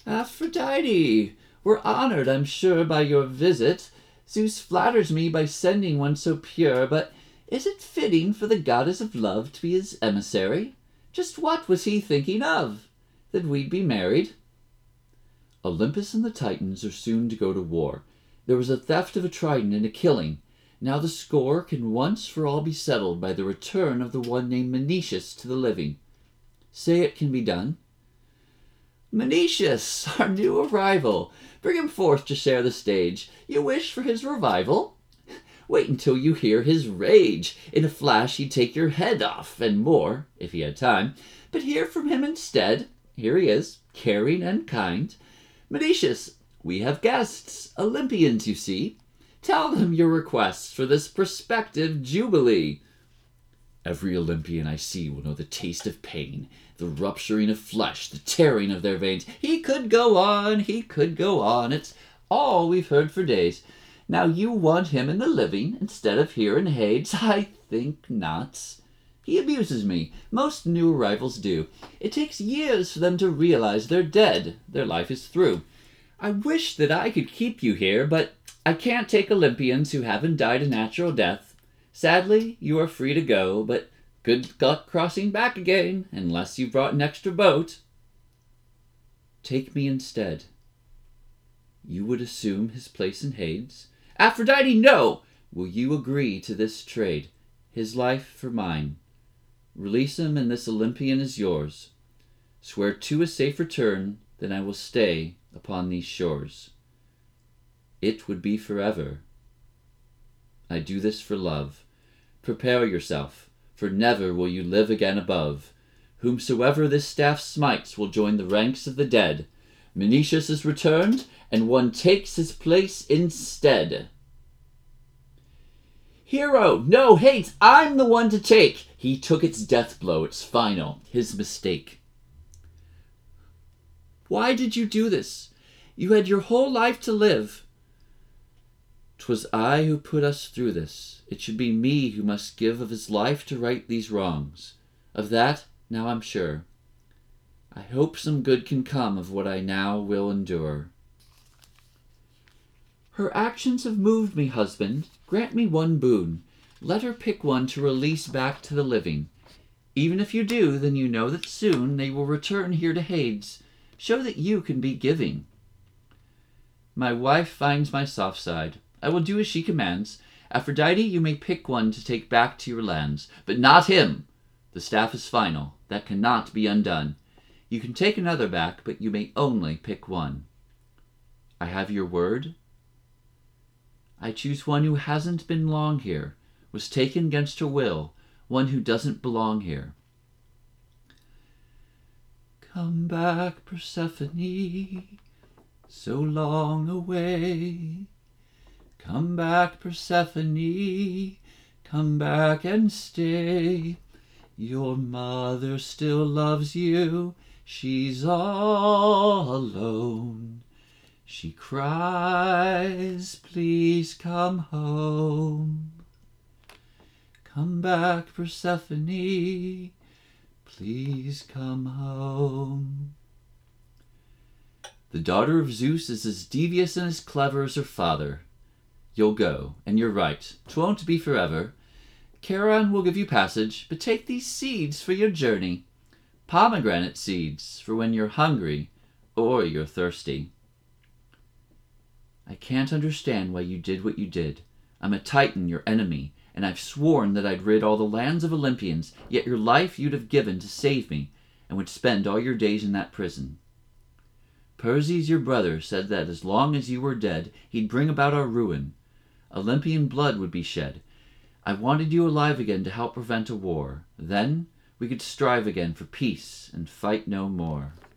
Aphrodite, we're honored, I'm sure, by your visit. Zeus flatters me by sending one so pure, but is it fitting for the goddess of love to be his emissary? Just what was he thinking of? That we'd be married? Olympus and the Titans are soon to go to war. There was a theft of a trident and a killing. Now the score can once for all be settled by the return of the one named Menoetius to the living. Say it can be done. Menoetius, our new arrival. Bring him forth to share the stage. You wish for his revival? Wait until you hear his rage. In a flash he'd take your head off, and more, if he had time. But hear from him instead. Here he is, caring and kind. Menoetius, we have guests, Olympians, you see. Tell them your requests for this prospective jubilee. Every Olympian I see will know the taste of pain, the rupturing of flesh, the tearing of their veins. He could go on, it's all we've heard for days. Now you want him in the living instead of here in Hades? I think not. He amuses me. Most new arrivals do. It takes years for them to realize they're dead. Their life is through. I wish that I could keep you here, but I can't take Olympians who haven't died a natural death. Sadly, you are free to go, but good luck crossing back again, unless you brought an extra boat. Take me instead. You would assume his place in Hades? Aphrodite, no! Will you agree to this trade? His life for mine. Release him, and this Olympian is yours. Swear to a safe return, then I will stay upon these shores. It would be forever. I do this for love. Prepare yourself, for never will you live again above. Whomsoever this staff smites will join the ranks of the dead. Menoetius is returned, and one takes his place instead. Hero, no, Hades, I'm the one to take. He took its death blow, its final, his mistake. Why did you do this? You had your whole life to live. 'Twas I who put us through this. It should be me who must give of his life to right these wrongs. Of that, now I'm sure. I hope some good can come of what I now will endure. Her actions have moved me, husband. Grant me one boon. Let her pick one to release back to the living. Even if you do, then you know that soon they will return here to Hades. Show that you can be giving. My wife finds my soft side. I will do as she commands. Aphrodite, you may pick one to take back to your lands, but not him. The staff is final. That cannot be undone. You can take another back, but you may only pick one. I have your word. I choose one who hasn't been long here, was taken against her will, one who doesn't belong here. Come back, Persephone, so long away. Come back, Persephone, come back and stay. Your mother still loves you, she's all alone. She cries, please come home. Come back, Persephone, please come home. The daughter of Zeus is as devious and as clever as her father. You'll go, and you're right. 'Twon't be forever. Charon will give you passage, but take these seeds for your journey. Pomegranate seeds for when you're hungry or you're thirsty. I can't understand why you did what you did. I'm a Titan, your enemy, and I've sworn that I'd rid all the lands of Olympians, yet your life you'd have given to save me, and would spend all your days in that prison. Perses, your brother, said that as long as you were dead, he'd bring about our ruin. Olympian blood would be shed. I wanted you alive again to help prevent a war. Then we could strive again for peace and fight no more.